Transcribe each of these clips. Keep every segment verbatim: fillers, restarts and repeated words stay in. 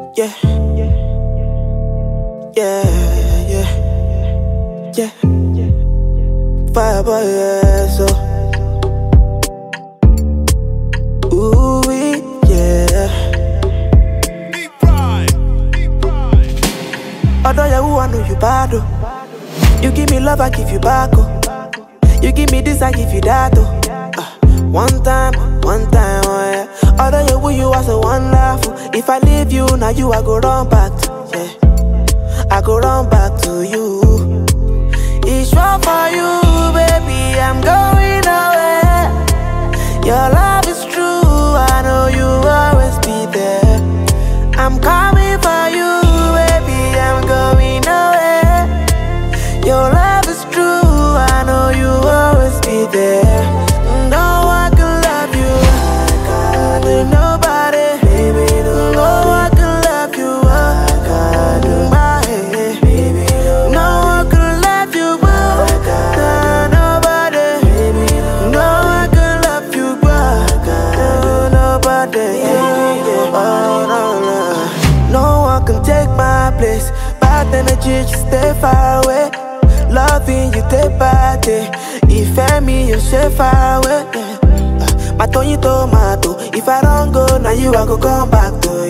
Yeah, yeah, yeah, yeah. Fireboy, yeah, so. Ooh, we, yeah. Deep pride, deep pride. Although you I know you bad, oh. You give me love, I give you back, oh. You give me this, I give you that, oh. Uh, one time, one time, oh yeah. Although you who you are so wonderful. If I leave you, now you I go run back to, yeah. I go run back to you. It's wrong for you, baby, I'm going away. Your love is true, I know you always be there. I'm coming for you, baby, I'm going away. Your love is true, I know you always be there. No one can love you like nobody, baby. No one can love you like I do. My head, baby. No one can love you like I do. Nobody, baby. No one can love you like I do. Nobody, yeah, yeah. Oh, no, no. No one can take my place. Bad energy, just stay far away. Loving you day by day. If me, you stay far away. Yeah. Uh, my Tony tomato. If I don't go, now you I go come back to,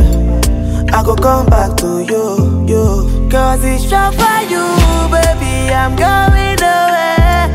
yeah. I go come back to you, you. Cause it's wrong for you, baby, I'm going away.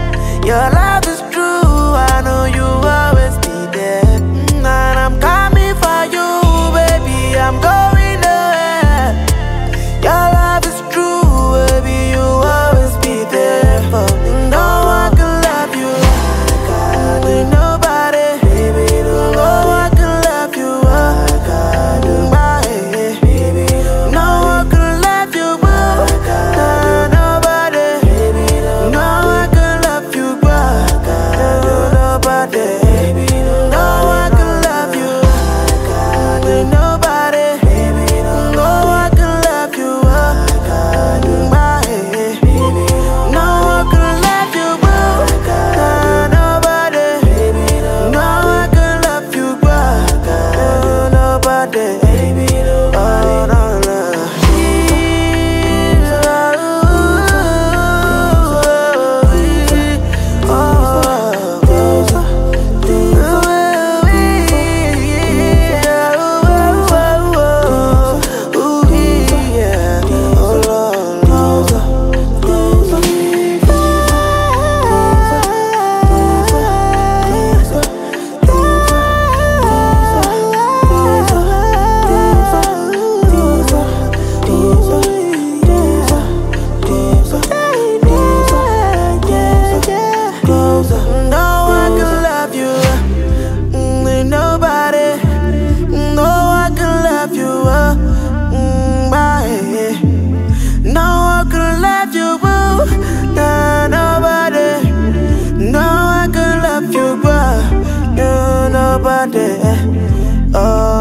Your love is true, I know you always be there. Mm, and I'm coming for you, baby, I'm going away. Your love is true, baby, you always be there for me. No one can love you like I do. Nobody, baby, no one can love you like I do. My head, baby, no one can love you like I do. Nobody, baby, no one can love you like I do. Nobody, baby, no one can love you like I do. Nobody, baby, no one can love you like I do. My head, baby, no one can love you like I do. Nobody, baby, no one can love you like I do. Nobody, baby, oh no no. Nobody, oh.